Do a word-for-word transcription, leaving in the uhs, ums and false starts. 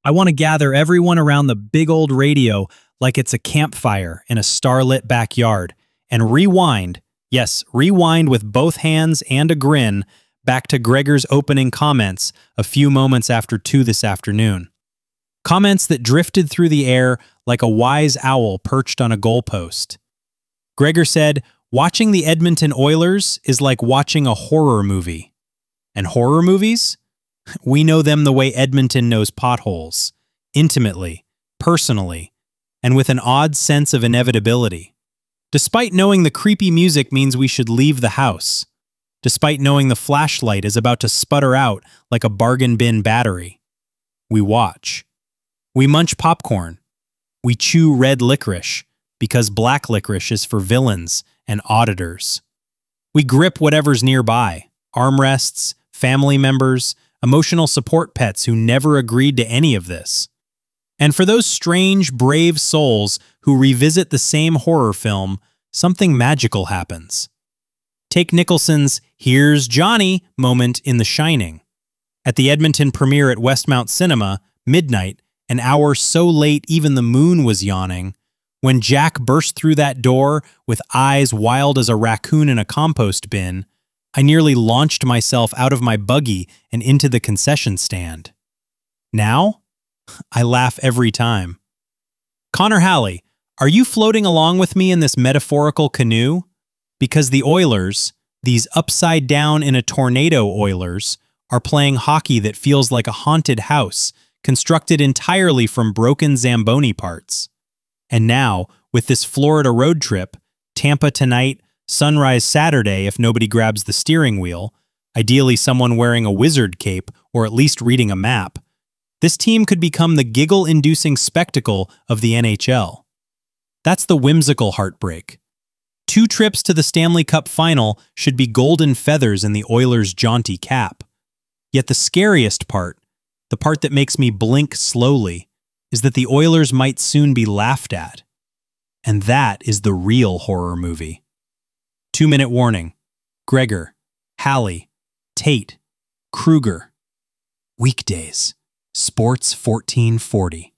I want to gather everyone around the big old radio like it's a campfire in a starlit backyard and rewind, yes, rewind with both hands and a grin back to Gregor's opening comments a few moments after two this afternoon. Comments that drifted through the air like a wise owl perched on a goalpost. Gregor said, "Watching the Edmonton Oilers is like watching a horror movie." And horror movies? We know them the way Edmonton knows potholes, intimately, personally, and with an odd sense of inevitability. Despite knowing the creepy music means we should leave the house, despite knowing the flashlight is about to sputter out like a bargain bin battery, we watch. We munch popcorn. We chew red licorice because black licorice is for villains and auditors. We grip whatever's nearby, armrests, family members, emotional support pets who never agreed to any of this. And for those strange, brave souls who revisit the same horror film, something magical happens. Take Nicholson's "Here's Johnny" moment in The Shining. At the Edmonton premiere at Westmount Cinema, midnight, an hour so late even the moon was yawning, when Jack burst through that door with eyes wild as a raccoon in a compost bin, I nearly launched myself out of my buggy and into the concession stand. Now, I laugh every time. Connor Halley, are you floating along with me in this metaphorical canoe? Because the Oilers, these upside down in a tornado Oilers, are playing hockey that feels like a haunted house, constructed entirely from broken Zamboni parts. And now, with this Florida road trip, Tampa tonight, Sunrise Saturday if nobody grabs the steering wheel, ideally someone wearing a wizard cape or at least reading a map, this team could become the giggle-inducing spectacle of the N H L. That's the whimsical heartbreak. Two trips to the Stanley Cup final should be golden feathers in the Oilers' jaunty cap. Yet the scariest part, the part that makes me blink slowly, is that the Oilers might soon be laughed at. And that is the real horror movie. Two-minute warning. Gregor, Halley, Tate, Kruger. Weekdays. Sports fourteen forty.